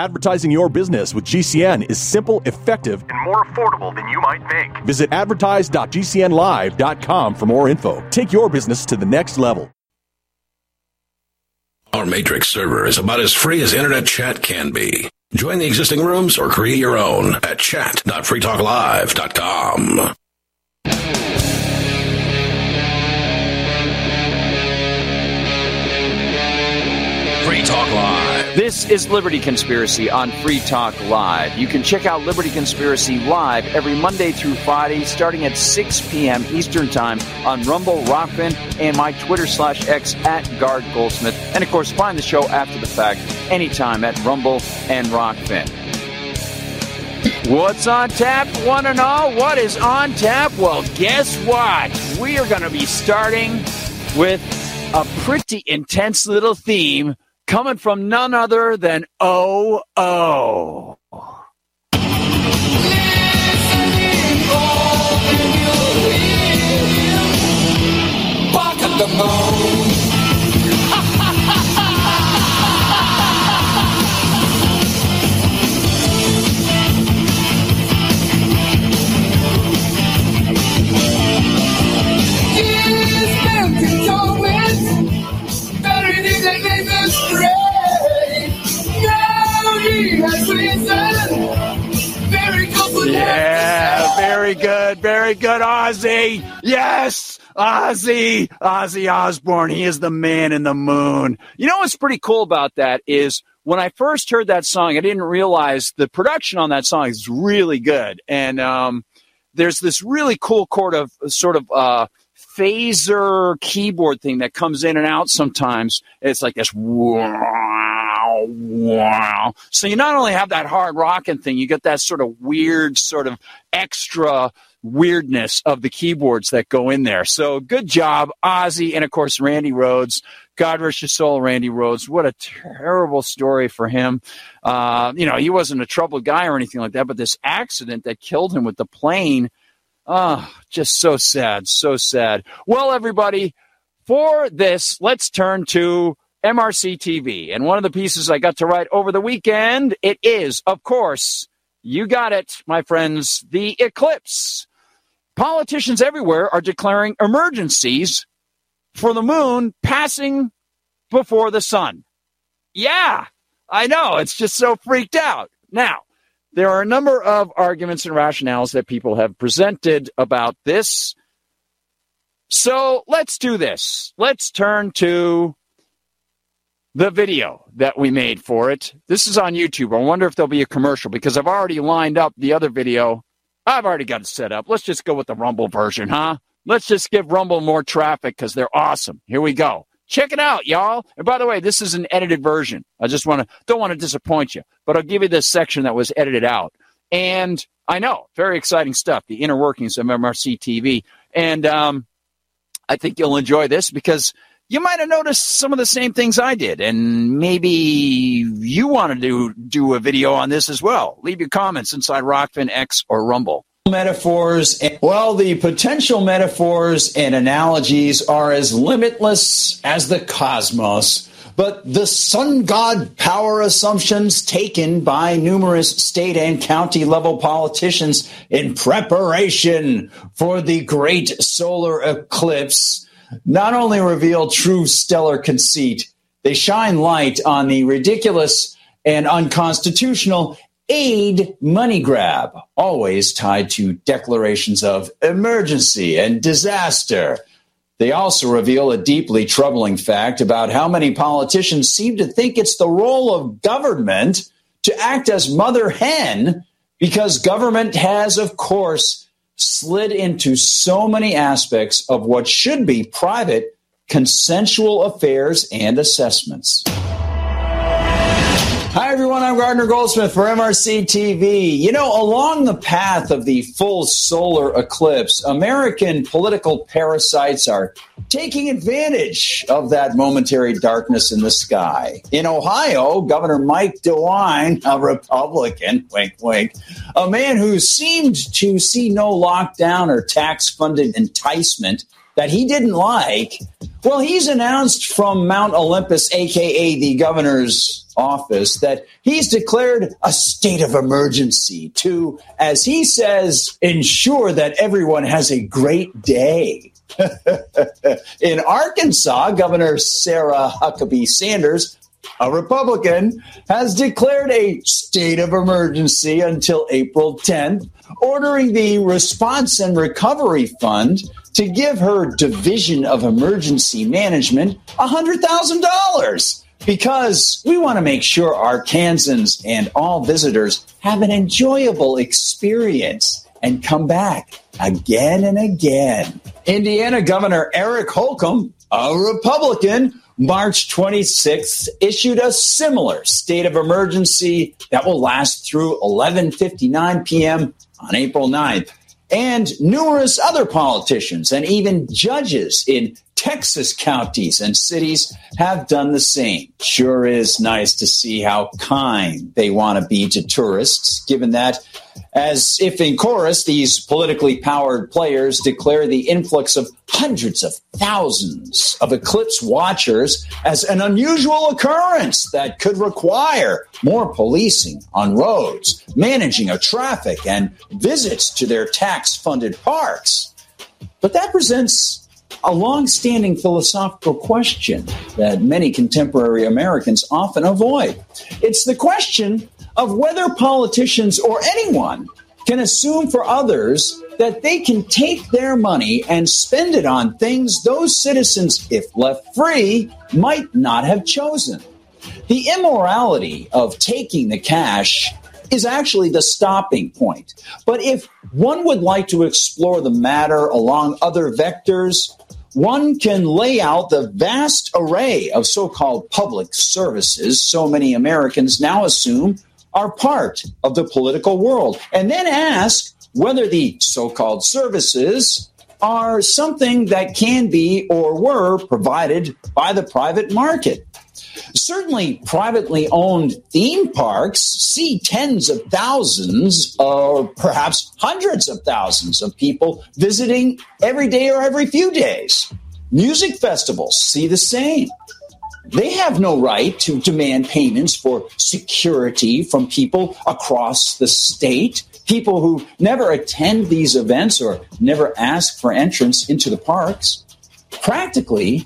Advertising your business with GCN is simple, effective, and more affordable than you might think. Visit advertise.gcnlive.com for more info. Take your business to the next level. Our Matrix server is about as free as internet chat can be. Join the existing rooms or create your own at chat.freetalklive.com. Free Talk Live. This is Liberty Conspiracy on Free Talk Live. You can check out Liberty Conspiracy live every Monday through Friday, starting at 6 p.m. Eastern Time on Rumble, Rockfin, and my Twitter/X at Guard Goldsmith. And, of course, find the show after the fact anytime at Rumble and Rockfin. What's on tap, one and all? What is on tap? Well, guess what? We are going to be starting with a pretty intense little theme coming from none other than O.O. Back at the moon. Yeah, very good, Ozzy. Yes, Ozzy Osbourne. He is the man in the moon. You know what's pretty cool about that is when I first heard that song, I didn't realize the production on that song is really good. And there's this really cool sort of phaser keyboard thing that comes in and out sometimes. It's like this wow. So you not only have that hard rocking thing, you get that sort of weird, sort of extra weirdness of the keyboards that go in there. So good job, Ozzy, and of course Randy Rhoads. God rest his soul, Randy Rhoads. What a terrible story for him. He wasn't a troubled guy or anything like that, but this accident that killed him with the plane, just so sad, so sad. Well, everybody, for this, let's turn to MRC TV. And one of the pieces I got to write over the weekend, it is, of course, you got it, my friends, the eclipse. Politicians everywhere are declaring emergencies for the moon passing before the sun. Yeah, I know. It's just so freaked out. Now, there are a number of arguments and rationales that people have presented about this. So let's do this. Let's turn to the video that we made for it. This is on YouTube. I wonder if there'll be a commercial because I've already lined up the other video. I've already got it set up. Let's just go with the Rumble version, huh? Let's just give Rumble more traffic because they're awesome. Here we go. Check it out, y'all. And by the way, this is an edited version. I just don't want to disappoint you, but I'll give you this section that was edited out. And I know, very exciting stuff, the inner workings of MRC TV. And I think you'll enjoy this because you might have noticed some of the same things I did, and maybe you want to do a video on this as well. Leave your comments inside Rockfin, X, or Rumble. Metaphors. Well, the potential metaphors and analogies are as limitless as the cosmos, but the sun god power assumptions taken by numerous state and county level politicians in preparation for the great solar eclipse not only reveal true stellar conceit, they shine light on the ridiculous and unconstitutional aid money grab, always tied to declarations of emergency and disaster. They also reveal a deeply troubling fact about how many politicians seem to think it's the role of government to act as mother hen because government has, of course, slid into so many aspects of what should be private, consensual affairs and assessments. Hi, everyone. I'm Gardner Goldsmith for MRC TV. You know, along the path of the full solar eclipse, American political parasites are taking advantage of that momentary darkness in the sky. In Ohio, Governor Mike DeWine, a Republican, wink, wink, a man who seemed to see no lockdown or tax-funded enticement that he didn't like, Well, he's announced from Mount Olympus, a.k.a. the governor's office, that he's declared a state of emergency to, as he says, ensure that everyone has a great day. In Arkansas, Governor Sarah Huckabee Sanders, a Republican, has declared a state of emergency until April 10th, ordering the Response and Recovery Fund to give her Division of Emergency Management $100,000 because we want to make sure Arkansans and all visitors have an enjoyable experience and come back again and again. Indiana Governor Eric Holcomb, a Republican, March 26th, issued a similar state of emergency that will last through 11:59 p.m. on April 9th. And numerous other politicians and even judges in Texas counties and cities have done the same. Sure is nice to see how kind they want to be to tourists, given that, as if in chorus, these politically powered players declare the influx of hundreds of thousands of eclipse watchers as an unusual occurrence that could require more policing on roads, managing of traffic, and visits to their tax-funded parks. But that presents a long-standing philosophical question that many contemporary Americans often avoid. It's the question of whether politicians or anyone can assume for others that they can take their money and spend it on things those citizens, if left free, might not have chosen. The immorality of taking the cash is actually the stopping point. But if one would like to explore the matter along other vectors, one can lay out the vast array of so-called public services so many Americans now assume are part of the political world, and then ask whether the so-called services are something that can be or were provided by the private market. Certainly, privately owned theme parks see tens of thousands or perhaps hundreds of thousands of people visiting every day or every few days. Music festivals see the same. They have no right to demand payments for security from people across the state, people who never attend these events or never ask for entrance into the parks. Practically,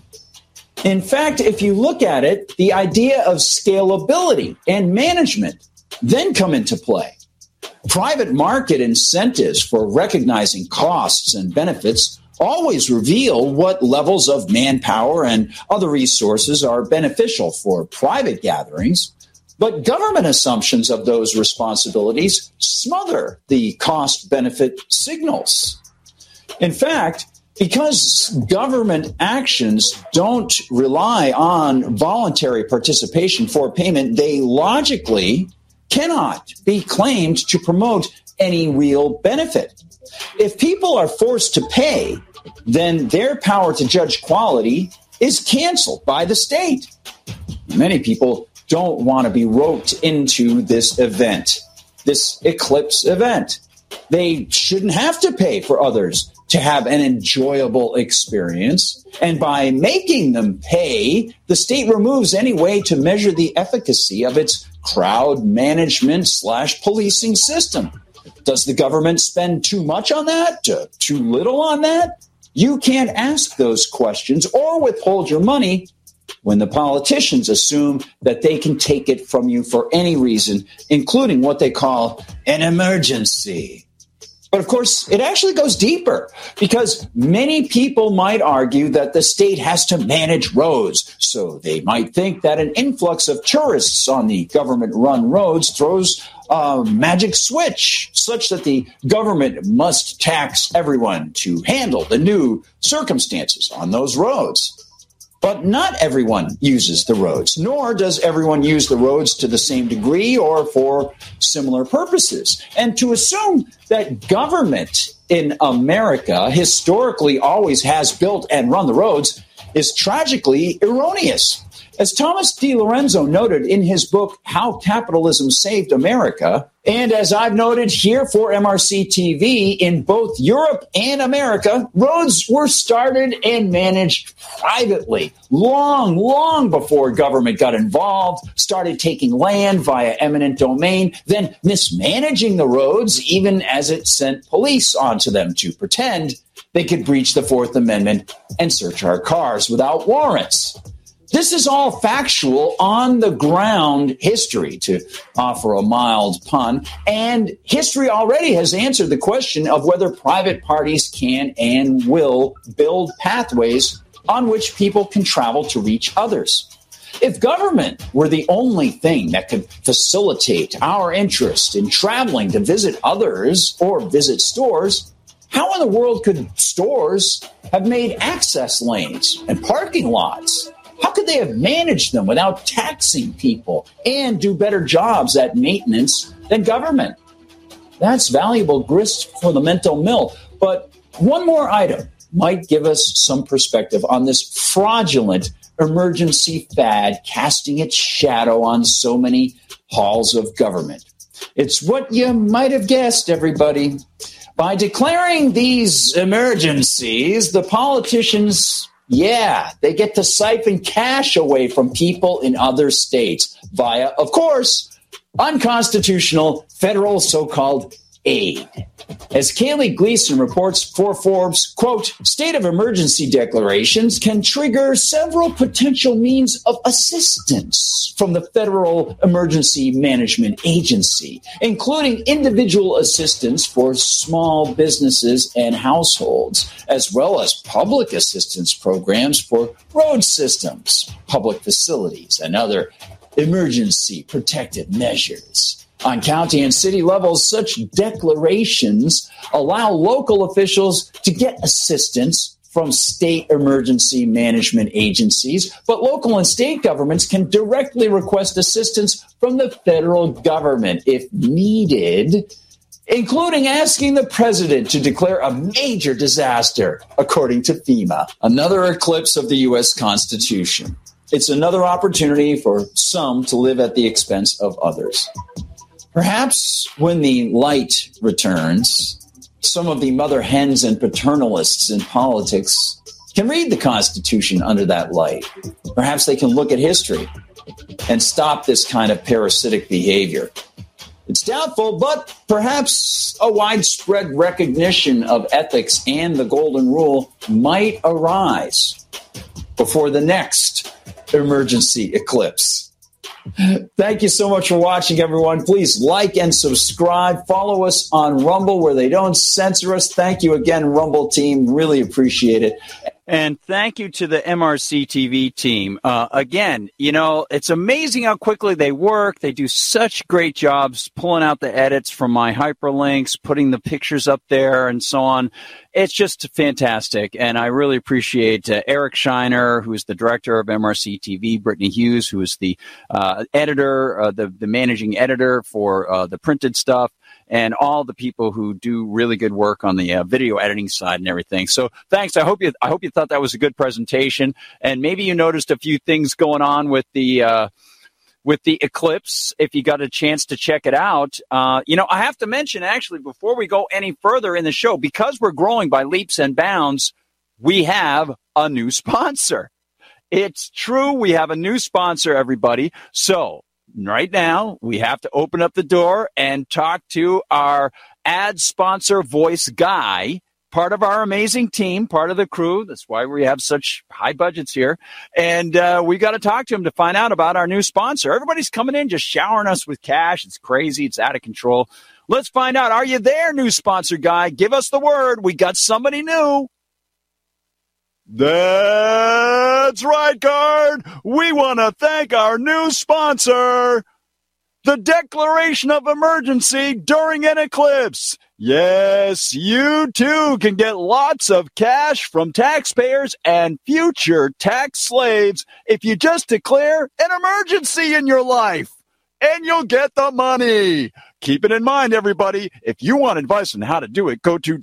in fact, if you look at it, the idea of scalability and management then come into play. Private market incentives for recognizing costs and benefits always reveal what levels of manpower and other resources are beneficial for private gatherings, but government assumptions of those responsibilities smother the cost-benefit signals. In fact, because government actions don't rely on voluntary participation for payment, they logically cannot be claimed to promote any real benefit. If people are forced to pay, then their power to judge quality is canceled by the state. Many people don't want to be roped into this event, this eclipse event. They shouldn't have to pay for others to have an enjoyable experience. And by making them pay, the state removes any way to measure the efficacy of its crowd management / policing system. Does the government spend too much on that? Too little on that? You can't ask those questions or withhold your money when the politicians assume that they can take it from you for any reason, including what they call an emergency. But of course, it actually goes deeper because many people might argue that the state has to manage roads. So they might think that an influx of tourists on the government-run roads throws a magic switch such that the government must tax everyone to handle the new circumstances on those roads. But not everyone uses the roads, nor does everyone use the roads to the same degree or for similar purposes. And to assume that government in America historically always has built and run the roads is tragically erroneous. As Thomas DiLorenzo noted in his book, How Capitalism Saved America, and as I've noted here for MRC TV, in both Europe and America, roads were started and managed privately long before government got involved, started taking land via eminent domain, then mismanaging the roads, even as it sent police onto them to pretend they could breach the Fourth Amendment and search our cars without warrants. This is all factual, on-the-ground history, to offer a mild pun, and history already has answered the question of whether private parties can and will build pathways on which people can travel to reach others. If government were the only thing that could facilitate our interest in traveling to visit others or visit stores, how in the world could stores have made access lanes and parking lots? How could they have managed them without taxing people and do better jobs at maintenance than government? That's valuable grist for the mental mill. But one more item might give us some perspective on this fraudulent emergency fad casting its shadow on so many halls of government. It's what you might have guessed, everybody. By declaring these emergencies, the politicians, they get to siphon cash away from people in other states via, of course, unconstitutional federal so-called aid. As Kaylee Gleason reports for Forbes, quote, state of emergency declarations can trigger several potential means of assistance from the Federal Emergency Management Agency, including individual assistance for small businesses and households, as well as public assistance programs for road systems, public facilities, and other emergency protective measures. On county and city levels, such declarations allow local officials to get assistance from state emergency management agencies, but local and state governments can directly request assistance from the federal government if needed, including asking the president to declare a major disaster, according to FEMA. Another eclipse of the U.S. Constitution. It's another opportunity for some to live at the expense of others. Perhaps when the light returns, some of the mother hens and paternalists in politics can read the Constitution under that light. Perhaps they can look at history and stop this kind of parasitic behavior. It's doubtful, but perhaps a widespread recognition of ethics and the golden rule might arise before the next emergency eclipse. Thank you so much for watching, everyone. Please like and subscribe. Follow us on Rumble where they don't censor us. Thank you again, Rumble team. Really appreciate it. And thank you to the MRC TV team. Again, you know, it's amazing how quickly they work. They do such great jobs pulling out the edits from my hyperlinks, putting the pictures up there and so on. It's just fantastic. And I really appreciate Eric Shiner, who is the director of MRC TV, Brittany Hughes, who is the editor, the managing editor for the printed stuff, and all the people who do really good work on the video editing side and everything. So thanks. I hope you thought that was a good presentation, and maybe you noticed a few things going on with the eclipse. If you got a chance to check it out, you know, I have to mention actually before we go any further in the show, because we're growing by leaps and bounds, we have a new sponsor. It's true. We have a new sponsor, everybody. So right now, we have to open up the door and talk to our ad sponsor voice guy, part of our amazing team, part of the crew. That's why we have such high budgets here. And we got to talk to him to find out about our new sponsor. Everybody's coming in, just showering us with cash. It's crazy. It's out of control. Let's find out. Are you there, new sponsor guy? Give us the word. We got somebody new. That's right, Guard. We want to thank our new sponsor, the Declaration of Emergency during an eclipse. Yes, you too can get lots of cash from taxpayers and future tax slaves if you just declare an emergency in your life, and you'll get the money. Keep it in mind, everybody. If you want advice on how to do it, go to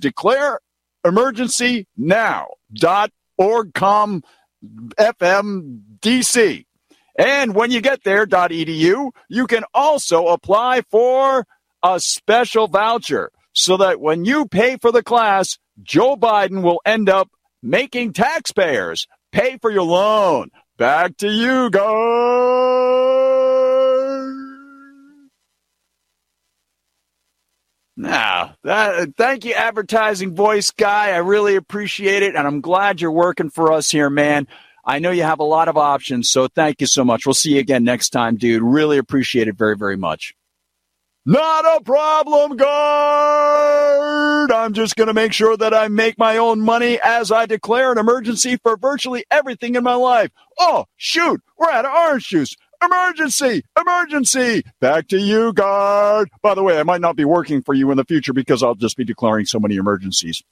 declareemergencynow.org.com/FMDC. And when you get there, .edu, you can also apply for a special voucher so that when you pay for the class, Joe Biden will end up making taxpayers pay for your loan. Back to you, guys. Now, thank you, advertising voice guy. I really appreciate it, and I'm glad you're working for us here, man. I know you have a lot of options, so thank you so much. We'll see you again next time, dude. Really appreciate it very, very much. Not a problem, guard. I'm just going to make sure that I make my own money as I declare an emergency for virtually everything in my life. Oh, shoot, we're out of orange juice. Emergency, emergency. Back to you, guard. By the way, I might not be working for you in the future because I'll just be declaring so many emergencies.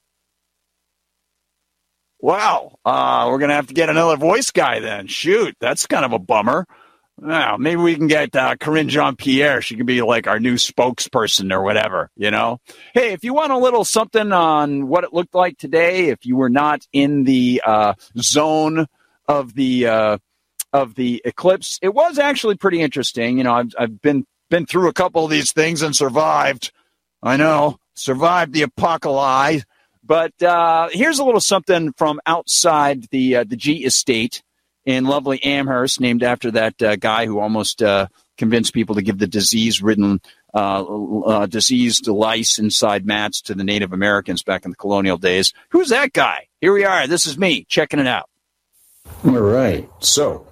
Wow, we're going to have to get another voice guy then. Shoot, that's kind of a bummer. Well, maybe we can get Corinne Jean-Pierre. She can be like our new spokesperson or whatever, you know. Hey, if you want a little something on what it looked like today, if you were not in the zone of the eclipse, it was actually pretty interesting. You know, I've been through a couple of these things and survived. I know, survived the apocalypse. But here's a little something from outside the G estate in lovely Amherst, named after that guy who almost convinced people to give the diseased lice inside mats to the Native Americans back in the colonial days. Who's that guy? Here we are. This is me checking it out. All right. So,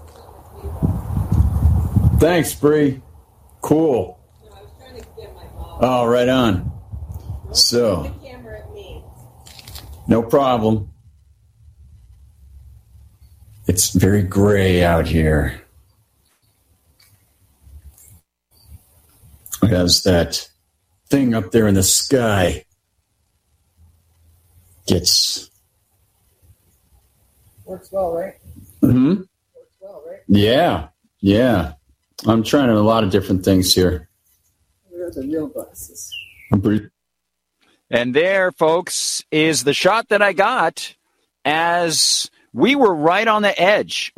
thanks, Bree. Cool. Oh, right on. So, no problem. It's very gray out here. As that thing up there in the sky gets... Works well, right? Mm-hmm. Works well, right? Yeah. I'm trying a lot of different things here. Where are the real glasses? And there, folks, is the shot that I got as we were right on the edge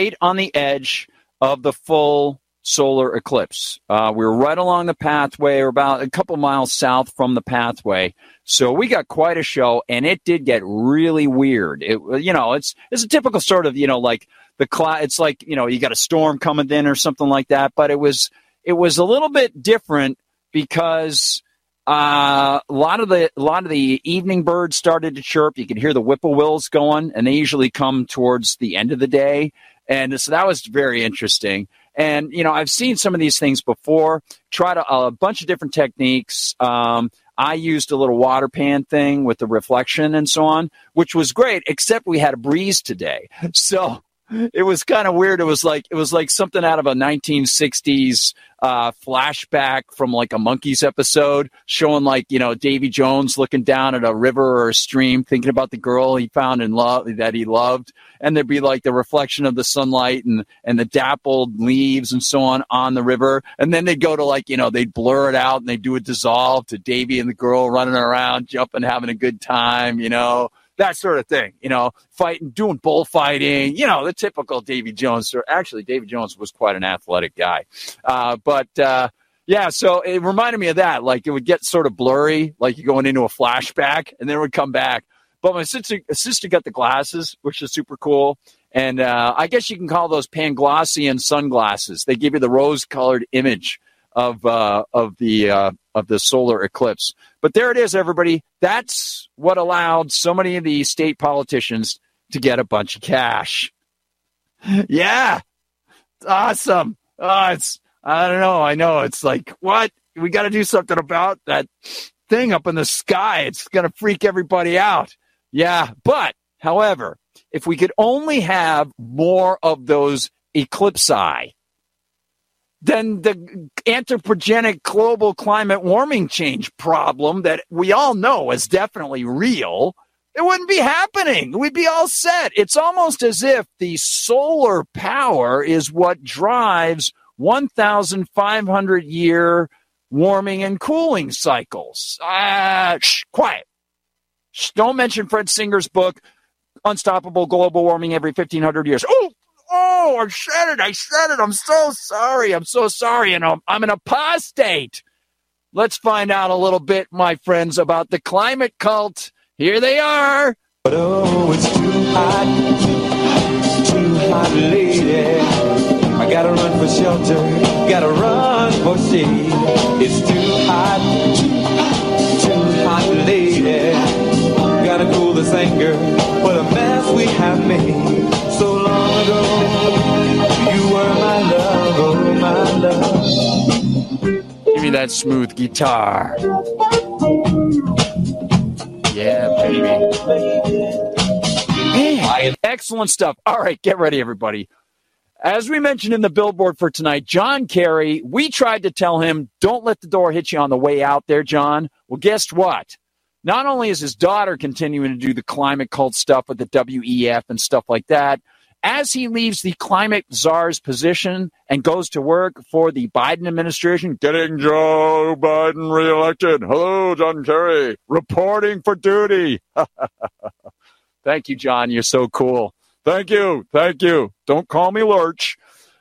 of the full solar eclipse. We were right along the pathway, or about a couple miles south from the pathway. So we got quite a show, and it did get really weird. It's a typical sort of, like the cloud. It's like, you got a storm coming in or something like that. But it was a little bit different because a lot of the evening birds started to chirp. You could hear the whippoorwills going, and they usually come towards the end of the day. And so that was very interesting. And, I've seen some of these things before, tried a bunch of different techniques. I used a little water pan thing with the reflection and so on, which was great, except we had a breeze today. So it was kind of weird. It was like something out of a 1960s flashback from like a Monkees episode, showing Davy Jones looking down at a river or a stream, thinking about the girl he found in love that he loved, and there'd be like the reflection of the sunlight and the dappled leaves and so on the river, and then they'd go to they'd blur it out and they'd do a dissolve to Davy and the girl running around, jumping, having a good time, that sort of thing, fighting, doing bullfighting, the typical Davy Jones. Actually, Davy Jones was quite an athletic guy. So it reminded me of that. Like, it would get sort of blurry, like you're going into a flashback, and then it would come back. But my sister got the glasses, which is super cool. And I guess you can call those Panglossian sunglasses. They give you the rose-colored image of the solar eclipse. But there it is, everybody. That's what allowed so many of the state politicians to get a bunch of cash. Yeah, it's awesome. I don't know. I know. It's like, what? We got to do something about that thing up in the sky. It's going to freak everybody out. Yeah, but, however, if we could only have more of those eclipsi, then the anthropogenic global climate warming change problem that we all know is definitely real, it wouldn't be happening. We'd be all set. It's almost as if the solar power is what drives 1,500-year warming and cooling cycles. Quiet. Don't mention Fred Singer's book, Unstoppable Global Warming Every 1,500 Years. Oh, Oh, I said it. I'm so sorry. And I'm an apostate. Let's find out a little bit, my friends, about the climate cult. Here they are. But oh, it's too hot, lady. I gotta run for shelter, gotta run for shade. It's too hot, lady. Gotta cool this anger, what a mess we have made. So long ago, you were my love, oh my love. Give me that smooth guitar. Yeah, baby. Man, excellent stuff. All right, get ready, everybody. As we mentioned in the billboard for tonight, John Kerry, we tried to tell him, don't let the door hit you on the way out there, John. Well, guess what? Not only is his daughter continuing to do the climate cult stuff with the WEF and stuff like that, as he leaves the climate czar's position and goes to work for the Biden administration, getting Joe Biden reelected. Hello, John Kerry, reporting for duty. Thank you, John. You're so cool. Thank you. Don't call me Lurch.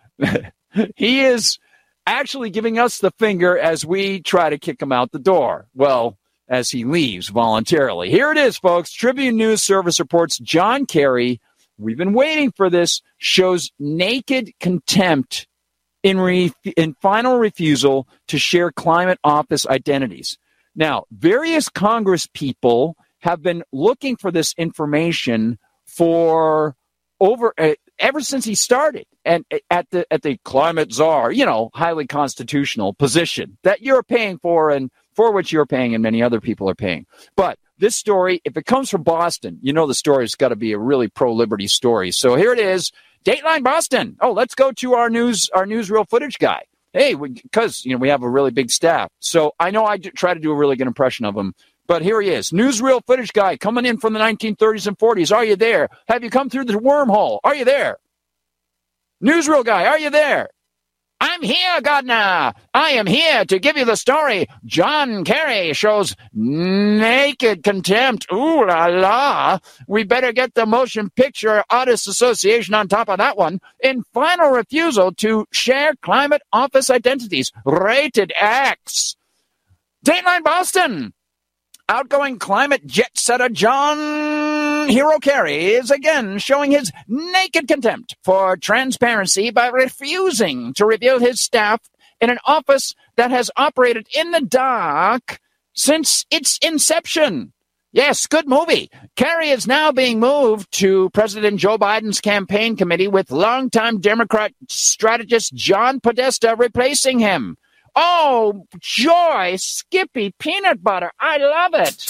He is actually giving us the finger as we try to kick him out the door. Well, as he leaves voluntarily. Here it is, folks. Tribune News Service reports John Kerry, we've been waiting for this, shows naked contempt in final refusal to share climate office identities. Now, various Congress people have been looking for this information for ever since he started, and at the climate czar, highly constitutional position that you're paying for and for which you're paying and many other people are paying. But this story, if it comes from Boston, the story's got to be a really pro-liberty story. So here it is, Dateline Boston. Oh, let's go to our newsreel footage guy. Hey, because we have a really big staff. So I know I try to do a really good impression of him. But here he is, newsreel footage guy coming in from the 1930s and 40s. Are you there? Have you come through the wormhole? Are you there? Newsreel guy, are you there? I'm here, Gardner. I am here to give you the story. John Kerry shows naked contempt. Ooh la la. We better get the Motion Picture Artists Association on top of that one. In final refusal to share climate office identities. Rated X. Dateline Boston. Outgoing climate jet-setter John Hero Kerry is again showing his naked contempt for transparency by refusing to reveal his staff in an office that has operated in the dark since its inception. Yes, good movie. Kerry is now being moved to President Joe Biden's campaign committee with longtime Democrat strategist John Podesta replacing him. Oh, joy, Skippy peanut butter. I love it.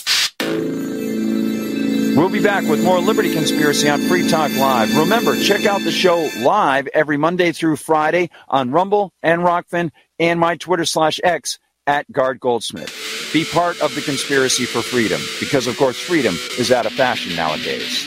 We'll be back with more Liberty Conspiracy on Free Talk Live. Remember, check out the show live every Monday through Friday on Rumble and Rockfin and my Twitter/X at Guard Goldsmith. Be part of the conspiracy for freedom because, of course, freedom is out of fashion nowadays.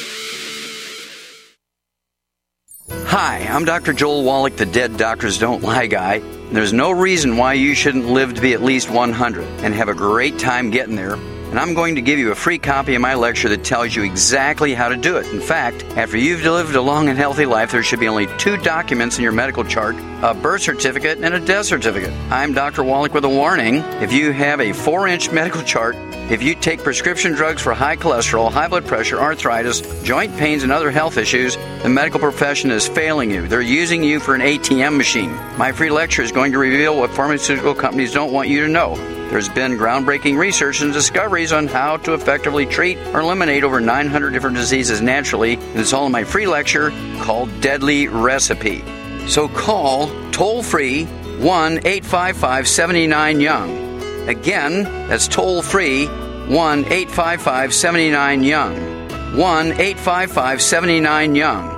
Hi, I'm Dr. Joel Wallach, the Dead Doctors Don't Lie guy. There's no reason why you shouldn't live to be at least 100 and have a great time getting there. And I'm going to give you a free copy of my lecture that tells you exactly how to do it. In fact, after you've lived a long and healthy life, there should be only 2 documents in your medical chart, a birth certificate and a death certificate. I'm Dr. Wallach with a warning. If you have a 4-inch medical chart, if you take prescription drugs for high cholesterol, high blood pressure, arthritis, joint pains, and other health issues, the medical profession is failing you. They're using you for an ATM machine. My free lecture is going to reveal what pharmaceutical companies don't want you to know. There's been groundbreaking research and discoveries on how to effectively treat or eliminate over 900 different diseases naturally, and it's all in my free lecture called Deadly Recipe. So call toll-free 1-855-79-YOUNG. Again, that's toll-free 1-855-79-YOUNG. 1-855-79-YOUNG.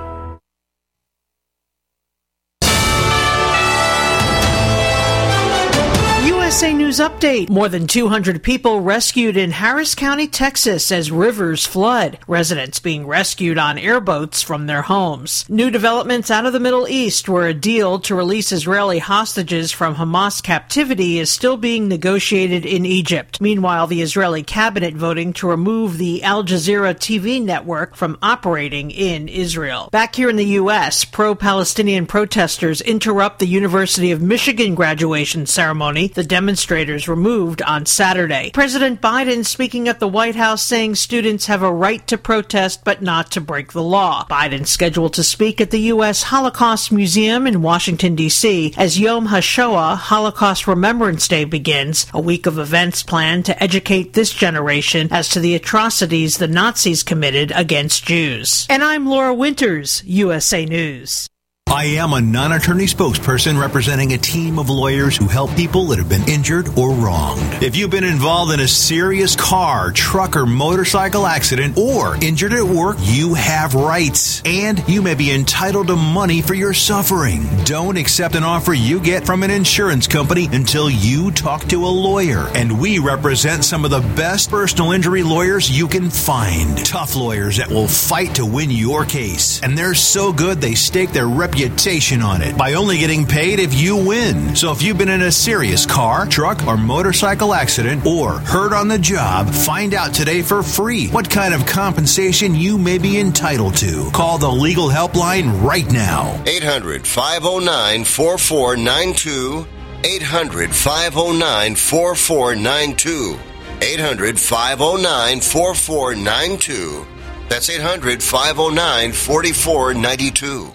USA News Update. More than 200 people rescued in Harris County, Texas as rivers flood. Residents being rescued on airboats from their homes. New developments out of the Middle East, where a deal to release Israeli hostages from Hamas captivity is still being negotiated in Egypt. Meanwhile, the Israeli cabinet voting to remove the Al Jazeera TV network from operating in Israel. Back here in the U.S., pro-Palestinian protesters interrupt the University of Michigan graduation ceremony. The demonstrators were moved on Saturday. President Biden speaking at the White House saying students have a right to protest but not to break the law. Biden scheduled to speak at the U.S. Holocaust Museum in Washington, D.C. as Yom HaShoah, Holocaust Remembrance Day, begins, a week of events planned to educate this generation as to the atrocities the Nazis committed against Jews. And I'm Laura Winters, USA News. I am a non-attorney spokesperson representing a team of lawyers who help people that have been injured or wronged. If you've been involved in a serious car, truck, or motorcycle accident or injured at work, you have rights, and you may be entitled to money for your suffering. Don't accept an offer you get from an insurance company until you talk to a lawyer. And we represent some of the best personal injury lawyers you can find. Tough lawyers that will fight to win your case. And they're so good they stake their reputation on it by only getting paid if you win. So if you've been in a serious car, truck, or motorcycle accident or hurt on the job, find out today for free what kind of compensation you may be entitled to. Call the legal helpline right now. 800-509-4492. 800-509-4492. 800-509-4492. That's 800-509-4492.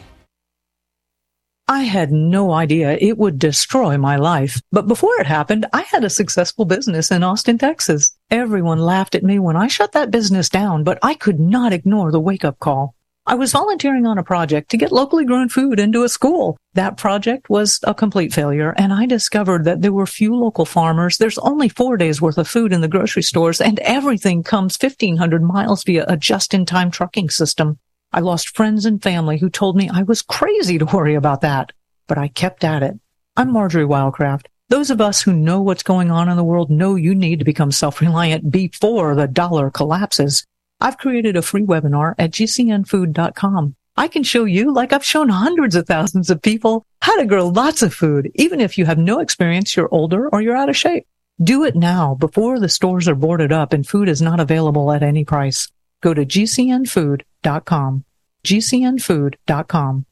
I had no idea it would destroy my life. But before it happened, I had a successful business in Austin, Texas. Everyone laughed at me when I shut that business down, but I could not ignore the wake-up call. I was volunteering on a project to get locally grown food into a school. That project was a complete failure, and I discovered that there were few local farmers. There's only 4 days worth of food in the grocery stores, and everything comes 1,500 miles via a just-in-time trucking system. I lost friends and family who told me I was crazy to worry about that, but I kept at it. I'm Marjorie Wildcraft. Those of us who know what's going on in the world know you need to become self-reliant before the dollar collapses. I've created a free webinar at gcnfood.com. I can show you, like I've shown hundreds of thousands of people, how to grow lots of food, even if you have no experience, you're older, or you're out of shape. Do it now before the stores are boarded up and food is not available at any price. Go to gcnfood.com. gcnfood.com.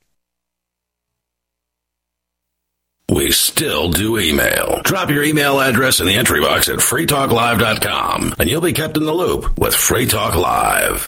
We still do email. Drop your email address in the entry box at freetalklive.com, and you'll be kept in the loop with Free Talk Live.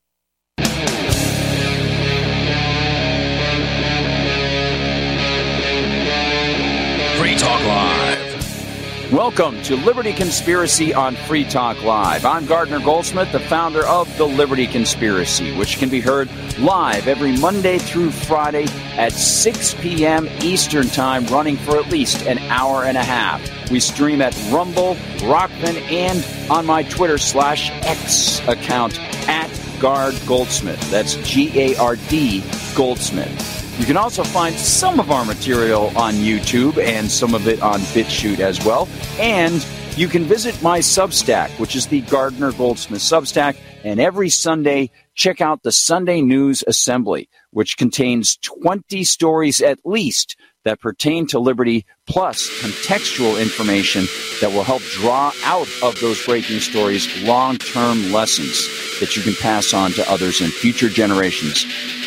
Free Talk Live. Welcome to Liberty Conspiracy on Free Talk Live. I'm Gardner Goldsmith, the founder of The Liberty Conspiracy, which can be heard live every Monday through Friday at 6 p.m. Eastern Time, running for at least an hour and a half. We stream at Rumble, Rockman, and on my Twitter/X account at Gard Goldsmith. That's Gard Goldsmith. You can also find some of our material on YouTube and some of it on BitChute as well. And you can visit my Substack, which is the Gardner Goldsmith Substack. And every Sunday, check out the Sunday News Assembly, which contains 20 stories at least that pertain to liberty, plus contextual information that will help draw out of those breaking stories long-term lessons that you can pass on to others in future generations.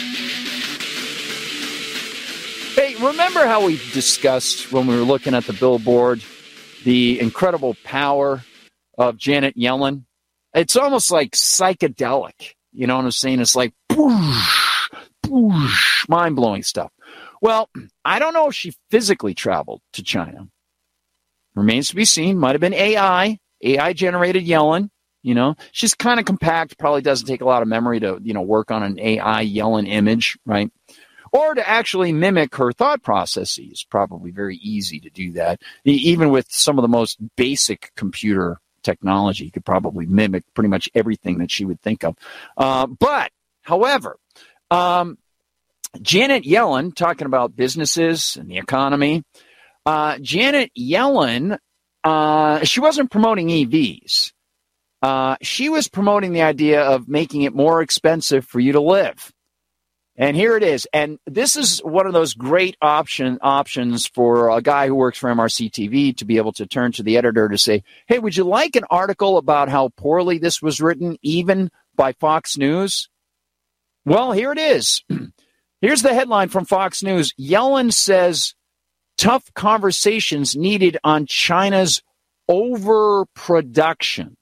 Hey, remember how we discussed when we were looking at the billboard the incredible power of Janet Yellen? It's almost like psychedelic. You know what I'm saying? It's like boosh, boosh, mind-blowing stuff. Well, I don't know if she physically traveled to China. Remains to be seen. Might have been AI-generated Yellen. You know, she's kind of compact, probably doesn't take a lot of memory to, work on an AI Yellen image, right? Or to actually mimic her thought processes. Probably very easy to do that. Even with some of the most basic computer technology, you could probably mimic pretty much everything that she would think of. However, Janet Yellen, talking about businesses and the economy, Janet Yellen she wasn't promoting EVs. She was promoting the idea of making it more expensive for you to live. And here it is. And this is one of those great options for a guy who works for MRC TV to be able to turn to the editor to say, hey, would you like an article about how poorly this was written, even by Fox News? Well, here it is. Here's the headline from Fox News. Yellen says tough conversations needed on China's overproduction.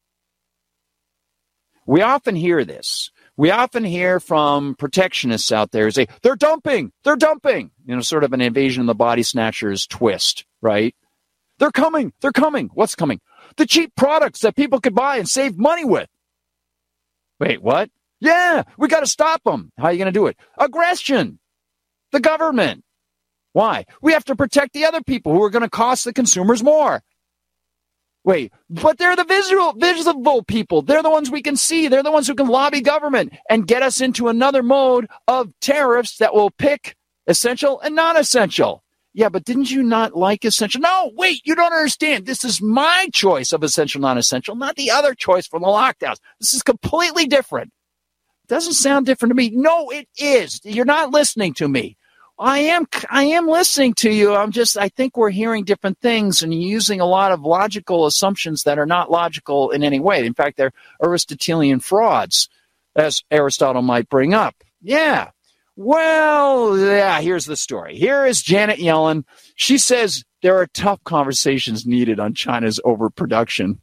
We often hear this. We often hear from protectionists out there who say, they're dumping. Sort of an invasion of the body snatchers twist, right? They're coming. What's coming? The cheap products that people could buy and save money with. Wait, what? Yeah, we got to stop them. How are you going to do it? Aggression. The government. Why? We have to protect the other people who are going to cost the consumers more. Wait, but they're the visible people. They're the ones we can see. They're the ones who can lobby government and get us into another mode of tariffs that will pick essential and non-essential. Yeah, but didn't you not like essential? No, wait, you don't understand. This is my choice of essential, non-essential, not the other choice from the lockdowns. This is completely different. It doesn't sound different to me. No, it is. You're not listening to me. I am listening to you. I think we're hearing different things and using a lot of logical assumptions that are not logical in any way. In fact, they're Aristotelian frauds, as Aristotle might bring up. Yeah. Well, yeah, here's the story. Here is Janet Yellen. She says there are tough conversations needed on China's overproduction.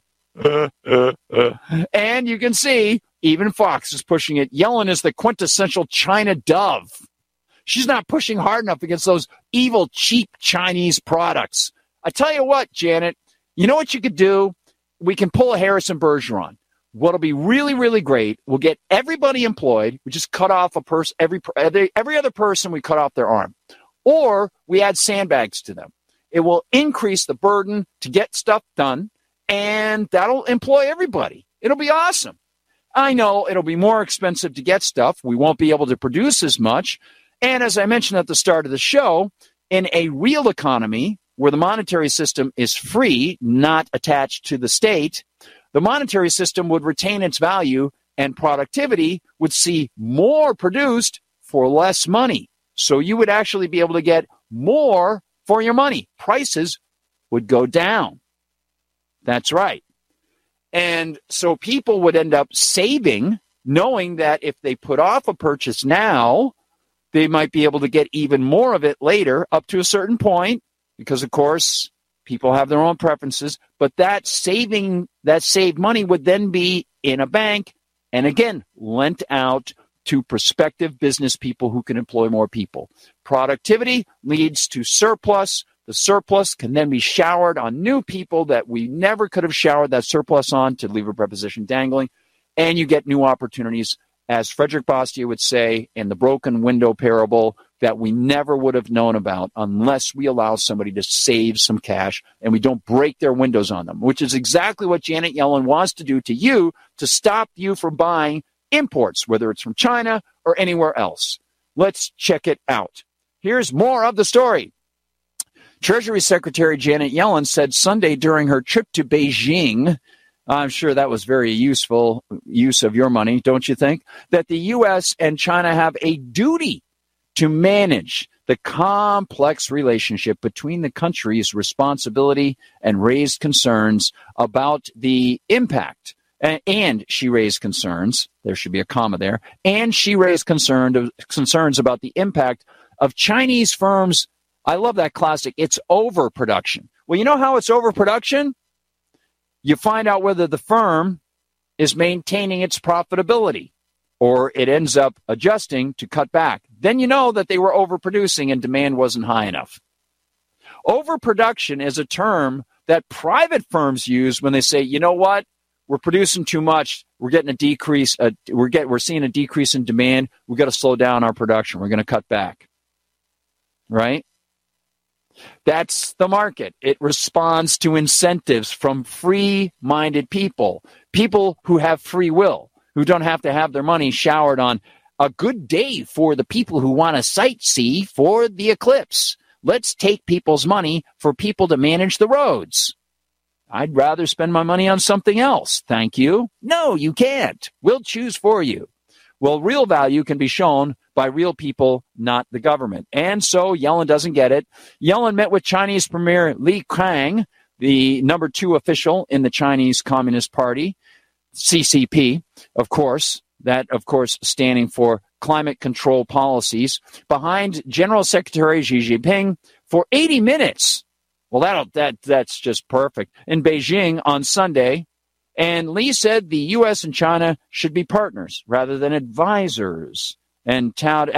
And you can see even Fox is pushing it. Yellen is the quintessential China dove. She's not pushing hard enough against those evil, cheap Chinese products. I tell you what, Janet, you know what you could do? We can pull a Harrison Bergeron. What'll be really, really great, we'll get everybody employed. We just cut off a person, every other person, we cut off their arm. Or we add sandbags to them. It will increase the burden to get stuff done, and that'll employ everybody. It'll be awesome. I know it'll be more expensive to get stuff. We won't be able to produce as much. And as I mentioned at the start of the show, in a real economy where the monetary system is free, not attached to the state, the monetary system would retain its value and productivity would see more produced for less money. So you would actually be able to get more for your money. Prices would go down. That's right. And so people would end up saving, knowing that if they put off a purchase now, they might be able to get even more of it later up to a certain point because, of course, people have their own preferences. But that saved money would then be in a bank and, again, lent out to prospective business people who can employ more people. Productivity leads to surplus. The surplus can then be showered on new people that we never could have showered that surplus on, to leave a preposition dangling, and you get new opportunities, as Frederick Bastiat would say in the broken window parable, that we never would have known about unless we allow somebody to save some cash and we don't break their windows on them, which is exactly what Janet Yellen wants to do to you, to stop you from buying imports, whether it's from China or anywhere else. Let's check it out. Here's more of the story. Treasury Secretary Janet Yellen said Sunday during her trip to Beijing, I'm sure that was very useful use of your money, don't you think? That the U.S. and China have a duty to manage the complex relationship between the countries' responsibility and raised concerns about the impact. And she raised concerns, there should be a comma there, and she raised concerns about the impact of Chinese firms. I love that classic, it's overproduction. Well, you know how it's overproduction? You find out whether the firm is maintaining its profitability or it ends up adjusting to cut back. Then you know that they were overproducing and demand wasn't high enough. Overproduction is a term that private firms use when they say, you know what, we're producing too much, we're getting a decrease, we're seeing a decrease in demand, we've got to slow down our production, we're going to cut back. Right? That's the market. It responds to incentives from free-minded people, people who have free will, who don't have to have their money showered on a good day for the people who want to sightsee for the eclipse. Let's take people's money for people to manage the roads. I'd rather spend my money on something else. Thank you. No, you can't. We'll choose for you. Well, real value can be shown by real people, not the government. And so Yellen doesn't get it. Yellen met with Chinese Premier Li Qiang, the number 2 official in the Chinese Communist Party, CCP, of course. That, of course, standing for Climate Control Policies, behind General Secretary Xi Jinping for 80 minutes. Well, that's just perfect. In Beijing on Sunday, and Li said the U.S. and China should be partners rather than advisors, and touted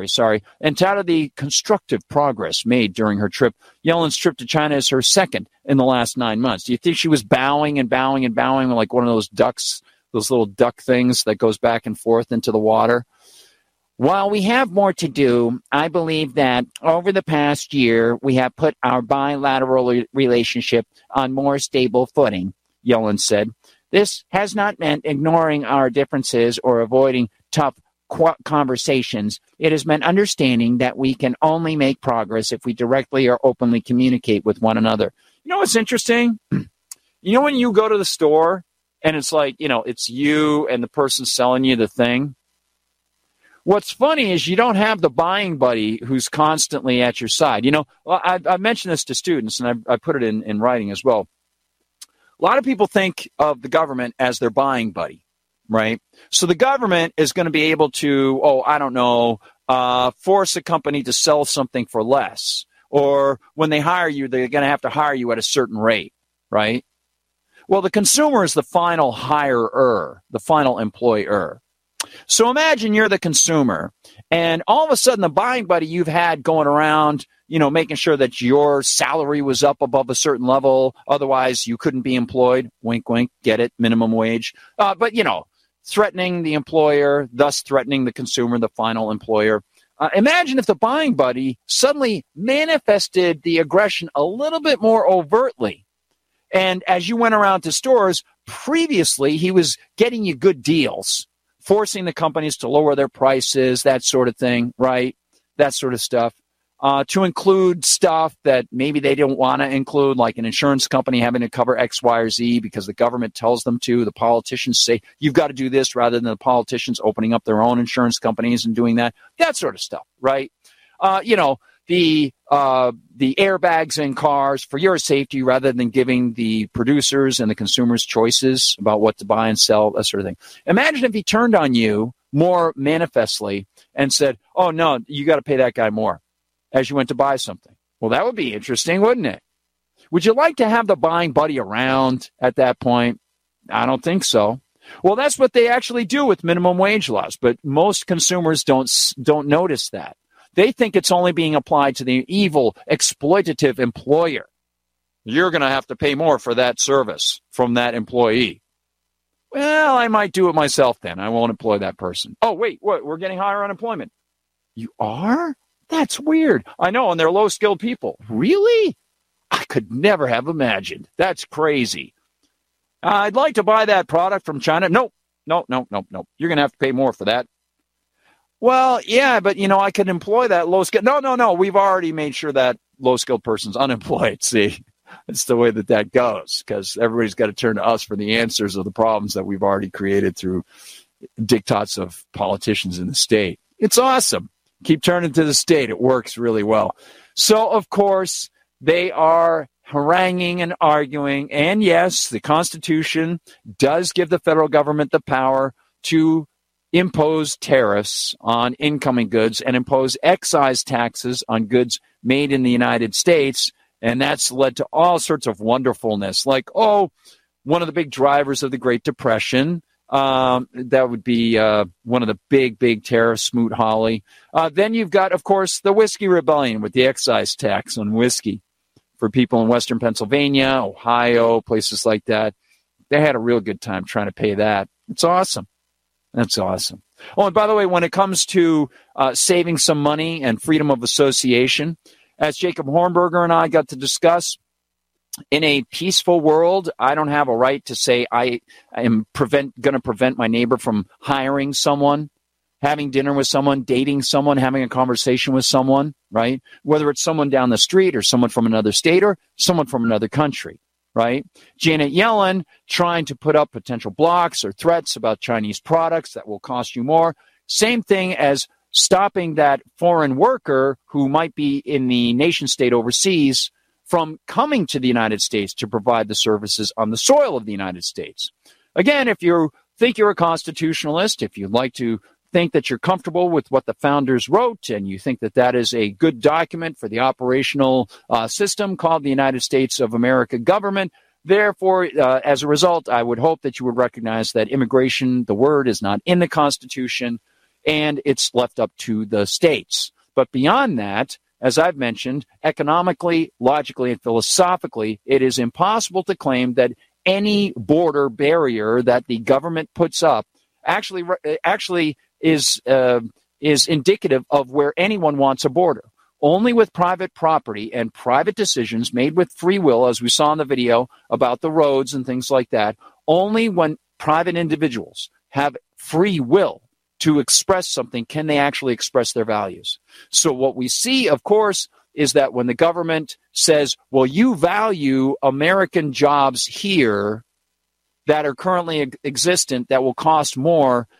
the constructive progress made during her trip. Yellen's trip to China is her second in the last 9 months. Do you think she was bowing and bowing and bowing like one of those ducks, those little duck things that goes back and forth into the water? While we have more to do, I believe that over the past year, we have put our bilateral relationship on more stable footing, Yellen said. This has not meant ignoring our differences or avoiding tough conversations. It has meant understanding that we can only make progress if we directly or openly communicate with one another. You know what's interesting? You know when you go to the store and it's like, it's you and the person selling you the thing? What's funny is you don't have the buying buddy who's constantly at your side. I've mentioned this to students, and I put it in writing as well. A lot of people think of the government as their buying buddy, right? So the government is going to be able to, force a company to sell something for less. Or when they hire you, they're going to have to hire you at a certain rate, right? Well, the consumer is the final hirer, the final employer. So imagine you're the consumer, and all of a sudden the buying buddy you've had going around, making sure that your salary was up above a certain level. Otherwise, you couldn't be employed. Wink, wink, get it, minimum wage. But threatening the employer, thus threatening the consumer, the final employer. Imagine if the buying buddy suddenly manifested the aggression a little bit more overtly. And as you went around to stores, previously he was getting you good deals, forcing the companies to lower their prices, that sort of thing, right? That sort of stuff. To include stuff that maybe they don't want to include, like an insurance company having to cover X, Y, or Z because the government tells them to. The politicians say, you've got to do this, rather than the politicians opening up their own insurance companies and doing that. That sort of stuff, right? The airbags in cars for your safety, rather than giving the producers and the consumers choices about what to buy and sell, that sort of thing. Imagine if he turned on you more manifestly and said, oh, no, you got to pay that guy more as you went to buy something. Well, that would be interesting, wouldn't it? Would you like to have the buying buddy around at that point? I don't think so. Well, that's what they actually do with minimum wage laws, but most consumers don't notice that. They think it's only being applied to the evil, exploitative employer. You're going to have to pay more for that service from that employee. Well, I might do it myself then. I won't employ that person. Oh, wait, what? We're getting higher unemployment. You are? That's weird. I know, and they're low-skilled people. Really? I could never have imagined. That's crazy. I'd like to buy that product from China. Nope. You're going to have to pay more for that. Well, yeah, but, I could employ that low-skilled. No. We've already made sure that low-skilled person's unemployed. See, it's the way that goes, because everybody's got to turn to us for the answers of the problems that we've already created through diktats of politicians in the state. It's awesome. Keep turning to the state. It works really well. So, of course, they are haranguing and arguing. And yes, the Constitution does give the federal government the power to impose tariffs on incoming goods and impose excise taxes on goods made in the United States. And that's led to all sorts of wonderfulness. Like, one of the big drivers of the Great Depression, that would be one of the big tariffs, Smoot Hawley. Then you've got, of course, the Whiskey Rebellion with the excise tax on whiskey for people in Western Pennsylvania, Ohio, places like that. They had a real good time trying to pay that. It's awesome. That's awesome. Oh, and by the way, when it comes to saving some money and freedom of association, as Jacob Hornberger and I got to discuss, in a peaceful world, I don't have a right to say I am going to prevent my neighbor from hiring someone, having dinner with someone, dating someone, having a conversation with someone, right? Whether it's someone down the street or someone from another state or someone from another country, right? Janet Yellen trying to put up potential blocks or threats about Chinese products that will cost you more. Same thing as stopping that foreign worker who might be in the nation state overseas from coming to the United States to provide the services on the soil of the United States. Again, if you think you're a constitutionalist, if you'd like to think that you're comfortable with what the founders wrote and you think that that is a good document for the operational system called the United States of America government, therefore, as a result, I would hope that you would recognize that immigration, the word, is not in the Constitution, and it's left up to the states. But beyond that, as I've mentioned, economically, logically, and philosophically, it is impossible to claim that any border barrier that the government puts up actually is indicative of where anyone wants a border. Only with private property and private decisions made with free will, as we saw in the video about the roads and things like that, only when private individuals have free will to express something can they actually express their values. So what we see, of course, is that when the government says, well, you value American jobs here that are currently existent that will cost more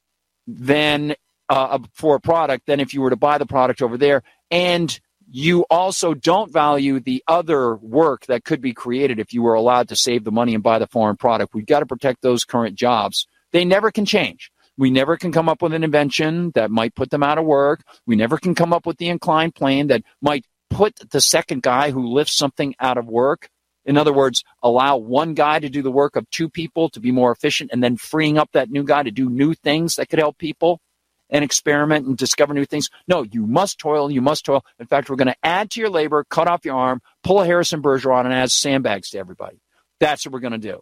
than for a product than if you were to buy the product over there, and you also don't value the other work that could be created if you were allowed to save the money and buy the foreign product. We've got to protect those current jobs. They never can change. We never can come up with an invention that might put them out of work. We never can come up with the inclined plane that might put the second guy who lifts something out of work. In other words, allow one guy to do the work of two people to be more efficient and then freeing up that new guy to do new things that could help people and experiment and discover new things. No, you must toil. You must toil. In fact, we're going to add to your labor, cut off your arm, pull a Harrison Bergeron and add sandbags to everybody. That's what we're going to do.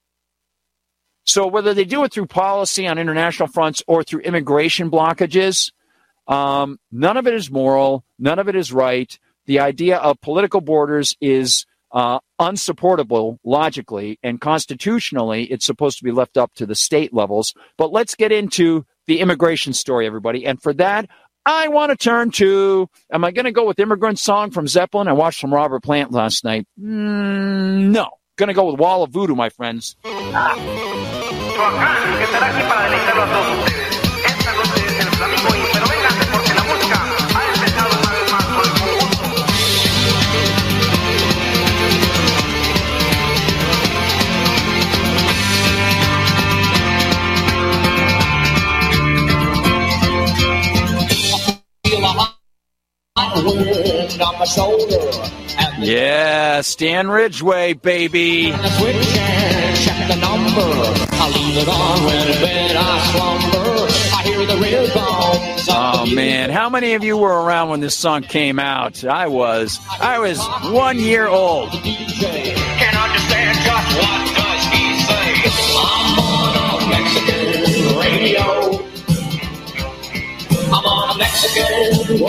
So whether they do it through policy on international fronts or through immigration blockages, none of it is moral. None of it is right. The idea of political borders is unsupportable logically, and constitutionally it's supposed to be left up to the state levels. But let's get into the immigration story, everybody. And for that, I want to turn to, am I going to go with Immigrant Song from Zeppelin? I watched some Robert Plant last night. No. Going to go with Wall of Voodoo, my friends. Yeah, Stan Ridgway, baby. Oh man, how many of you were around when this song came out? I was 1 year old. Can't understand just what does he say. I'm on a Mexican radio. I'm on a Mexican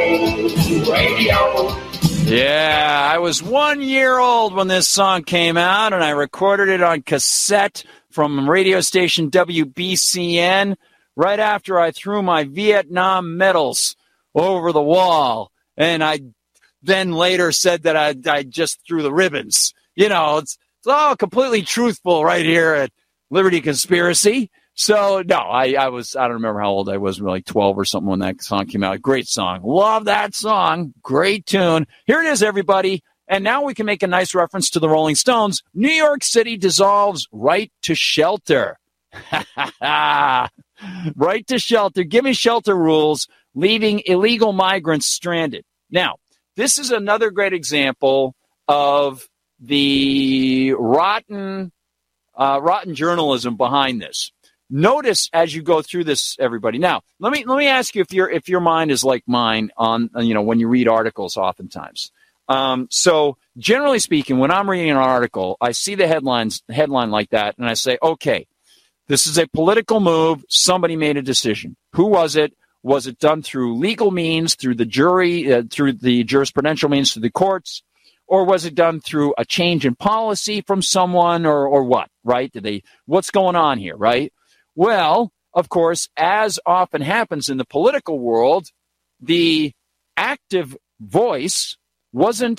radio. Yeah, I was 1 year old when this song came out, and I recorded it on cassette from radio station WBCN right after I threw my Vietnam medals over the wall. And I then later said that I just threw the ribbons. You know, it's all completely truthful right here at Liberty Conspiracy. So, no, I don't remember how old I was, like 12 or something when that song came out. Great song. Love that song. Great tune. Here it is, everybody. And now we can make a nice reference to the Rolling Stones. New York City dissolves right to shelter. Right to shelter. Give me shelter rules, leaving illegal migrants stranded. Now, this is another great example of the rotten journalism behind this. Notice as you go through this, everybody. Now, let me ask you if your mind is like mine on when you read articles, oftentimes. So generally speaking, when I'm reading an article, I see the headline like that, and I say, okay, this is a political move. Somebody made a decision. Who was it? Was it done through legal means, through the jury, through the jurisprudential means, through the courts? Or was it done through a change in policy from someone or what, right? What's going on here, right? Well, of course, as often happens in the political world, the active voice wasn't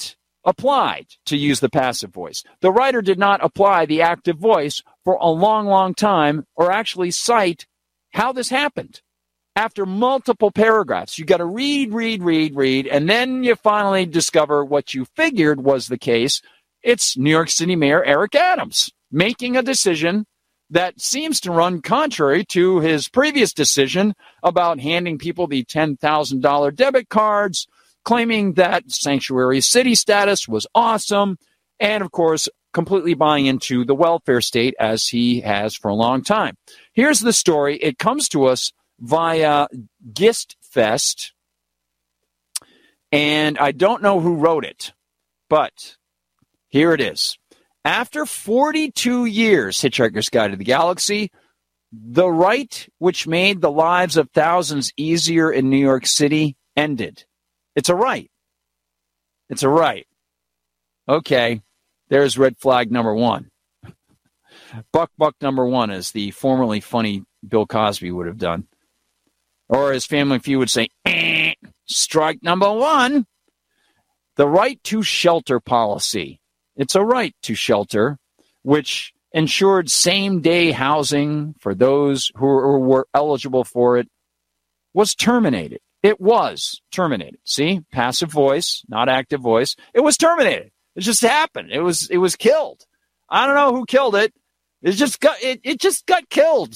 applied to use the passive voice. The writer did not apply the active voice for a long, long time, or actually cite how this happened. After multiple paragraphs, you got to read, and then you finally discover what you figured was the case. It's New York City Mayor Eric Adams making a decision that seems to run contrary to his previous decision about handing people the $10,000 debit cards, claiming that sanctuary city status was awesome, and, of course, completely buying into the welfare state as he has for a long time. Here's the story. It comes to us via GistFest, and I don't know who wrote it, but here it is. After 42 years, Hitchhiker's Guide to the Galaxy, the right which made the lives of thousands easier in New York City ended. It's a right. It's a right. Okay, there's red flag number one. Buck number one, as the formerly funny Bill Cosby would have done. Or as Family Feud would say, strike number one. The right to shelter policy. It's a right to shelter, which ensured same-day housing for those who were eligible for it, was terminated. It was terminated. See, passive voice, not active voice. It was terminated. It just happened. It was killed. I don't know who killed it. It just got killed.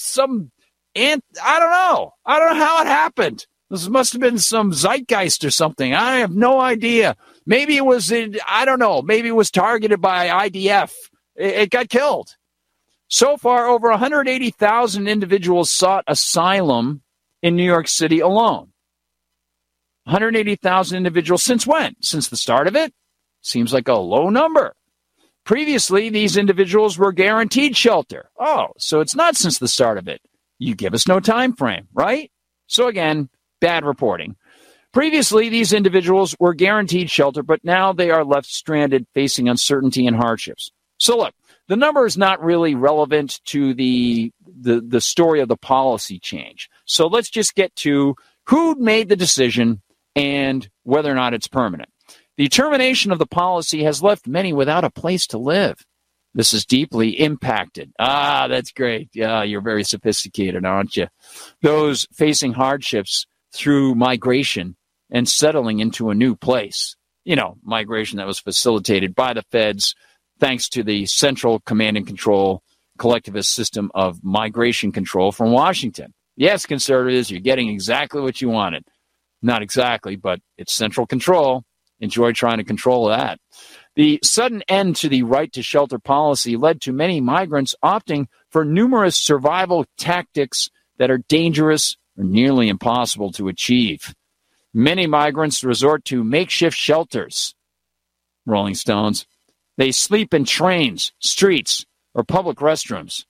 I don't know. I don't know how it happened. This must have been some zeitgeist or something. I have no idea. Maybe it was I don't know. Maybe it was targeted by IDF. It got killed. So far, over 180,000 individuals sought asylum in New York City alone. 180,000 individuals. Since when? Since the start of it? Seems like a low number. Previously, these individuals were guaranteed shelter. Oh, so it's not since the start of it. You give us no time frame, right? So again, bad reporting. Previously, these individuals were guaranteed shelter, but now they are left stranded, facing uncertainty and hardships. So look, the number is not really relevant to the story of the policy change. So let's just get to who made the decision and whether or not it's permanent. The termination of the policy has left many without a place to live. This is deeply impacted. Ah, that's great. Yeah, you're very sophisticated, aren't you? Those facing hardships through migration and settling into a new place. You know, migration that was facilitated by the feds thanks to the Central Command and Control collectivist system of migration control from Washington. Yes, conservatives, you're getting exactly what you wanted. Not exactly, but it's central control. Enjoy trying to control that. The sudden end to the right to shelter policy led to many migrants opting for numerous survival tactics that are dangerous or nearly impossible to achieve. Many migrants resort to makeshift shelters. Rolling Stones. They sleep in trains, streets, or public restrooms.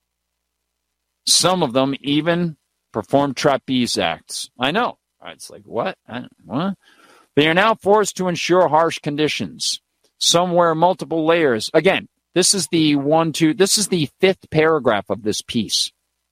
Some of them even perform trapeze acts. I know. It's like, what? What? They are now forced to ensure harsh conditions. Some wear multiple layers. Again, this is the fifth paragraph of this piece.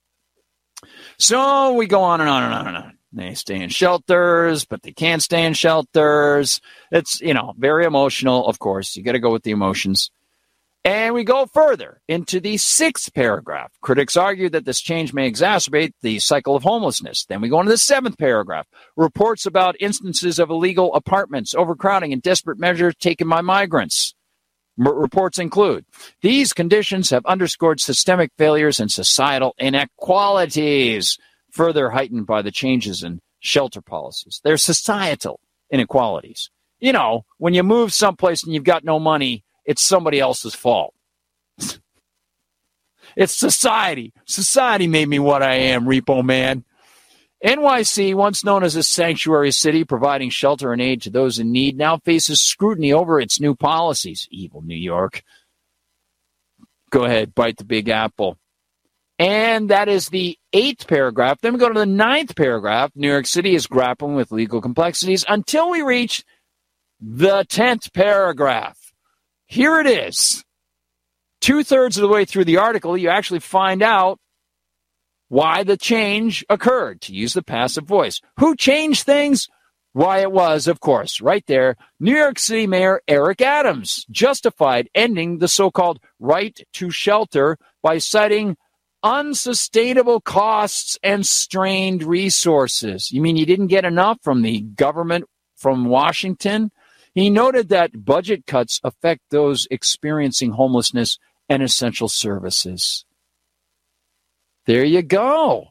So we go on and on and on and on. They stay in shelters, but they can't stay in shelters. It's, very emotional, of course. You got to go with the emotions. And we go further into the sixth paragraph. Critics argue that this change may exacerbate the cycle of homelessness. Then we go into the seventh paragraph. Reports about instances of illegal apartments, overcrowding, and desperate measures taken by migrants. Reports include, these conditions have underscored systemic failures and societal inequalities, further heightened by the changes in shelter policies. They're societal inequalities. When you move someplace and you've got no money, it's somebody else's fault. It's society. Society made me what I am, Repo Man. NYC, once known as a sanctuary city providing shelter and aid to those in need, now faces scrutiny over its new policies. Evil New York. Go ahead, bite the big apple. And that is the eighth paragraph. Then we go to the ninth paragraph. New York City is grappling with legal complexities until we reach the 10th paragraph. Here it is. 2/3 of the way through the article, you actually find out why the change occurred, to use the passive voice. Who changed things? Why, it was, of course, right there, New York City Mayor Eric Adams justified ending the so-called right to shelter by citing unsustainable costs and strained resources. You mean you didn't get enough from the government from Washington? He noted that budget cuts affect those experiencing homelessness and essential services. There you go.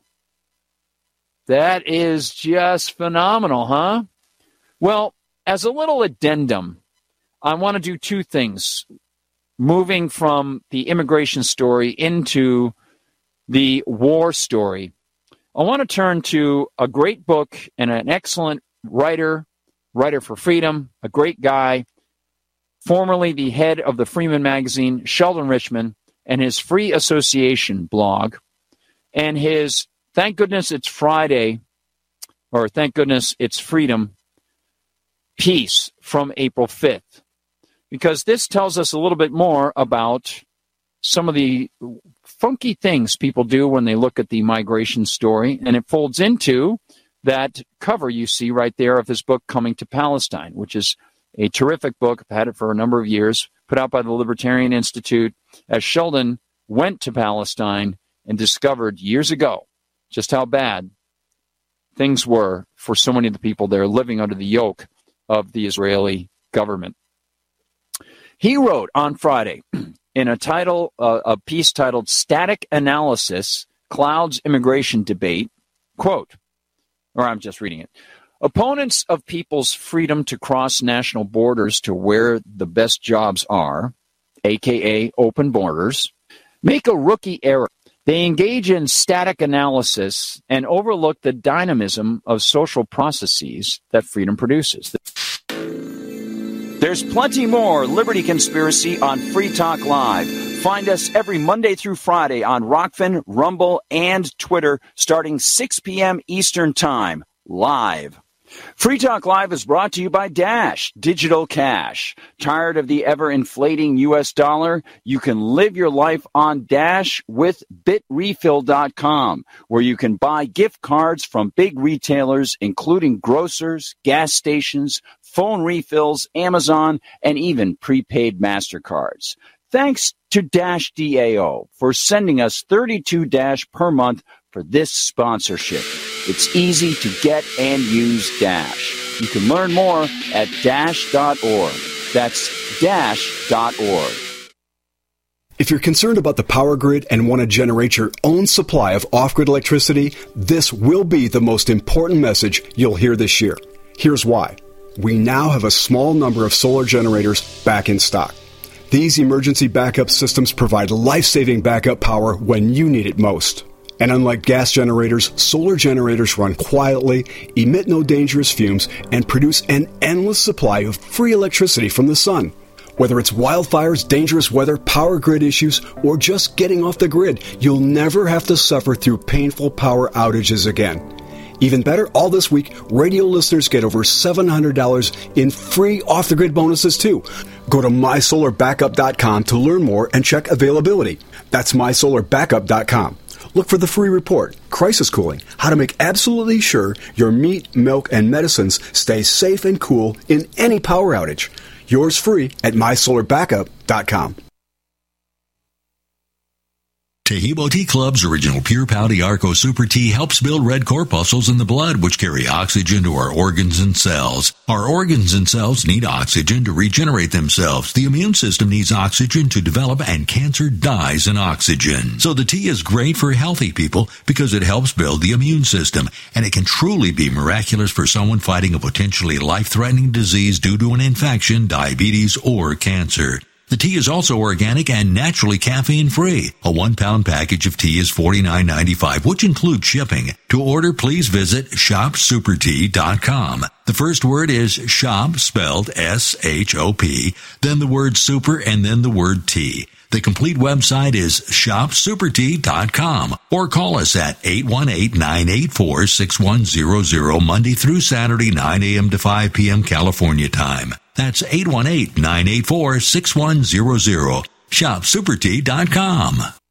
That is just phenomenal, huh? Well, as a little addendum, I want to do two things. Moving from the immigration story into the war story, I want to turn to a great book and an excellent writer for freedom, a great guy, formerly the head of the Freeman magazine, Sheldon Richman, and his Free Association blog, and his Thank Goodness It's Friday, or Thank Goodness It's Freedom piece from April 5th, because this tells us a little bit more about some of the funky things people do when they look at the migration story, and it folds into that cover you see right there of his book, Coming to Palestine, which is a terrific book. I've had it for a number of years, put out by the Libertarian Institute, as Sheldon went to Palestine and discovered years ago just how bad things were for so many of the people there living under the yoke of the Israeli government. He wrote on Friday in a piece titled Static Analysis, Clouds Immigration Debate, quote, or I'm just reading it. Opponents of people's freedom to cross national borders to where the best jobs are, aka open borders, make a rookie error. They engage in static analysis and overlook the dynamism of social processes that freedom produces. There's plenty more Liberty Conspiracy on Free Talk Live. Find us every Monday through Friday on Rockfin, Rumble, and Twitter starting 6 p.m. Eastern Time, live. Free Talk Live is brought to you by Dash Digital Cash. Tired of the ever-inflating U.S. dollar? You can live your life on Dash with BitRefill.com, where you can buy gift cards from big retailers, including grocers, gas stations, phone refills, Amazon, and even prepaid MasterCards. Thanks to Dash DAO for sending us 32 Dash per month for this sponsorship. It's easy to get and use Dash. You can learn more at dash.org. That's dash.org. If you're concerned about the power grid and want to generate your own supply of off-grid electricity, this will be the most important message you'll hear this year. Here's why. We now have a small number of solar generators back in stock. These emergency backup systems provide life-saving backup power when you need it most. And unlike gas generators, solar generators run quietly, emit no dangerous fumes, and produce an endless supply of free electricity from the sun. Whether it's wildfires, dangerous weather, power grid issues, or just getting off the grid, you'll never have to suffer through painful power outages again. Even better, all this week, radio listeners get over $700 in free off-the-grid bonuses, too. Go to mysolarbackup.com to learn more and check availability. That's mysolarbackup.com. Look for the free report, Crisis Cooling, how to make absolutely sure your meat, milk, and medicines stay safe and cool in any power outage. Yours free at mysolarbackup.com. Tahibo Tea Club's original Pure Pouty Arco Super Tea helps build red corpuscles in the blood, which carry oxygen to our organs and cells. Our organs and cells need oxygen to regenerate themselves. The immune system needs oxygen to develop, and cancer dies in oxygen. So the tea is great for healthy people because it helps build the immune system, and it can truly be miraculous for someone fighting a potentially life-threatening disease due to an infection, diabetes, or cancer. The tea is also organic and naturally caffeine-free. A 1-pound package of tea is $49.95, which includes shipping. To order, please visit shopsupertea.com. The first word is shop, spelled S-H-O-P, then the word super, and then the word tea. The complete website is shopsupertea.com, or call us at 818-984-6100 Monday through Saturday, 9 a.m. to 5 p.m. California time. That's 818-984-6100. Shopsupertea.com.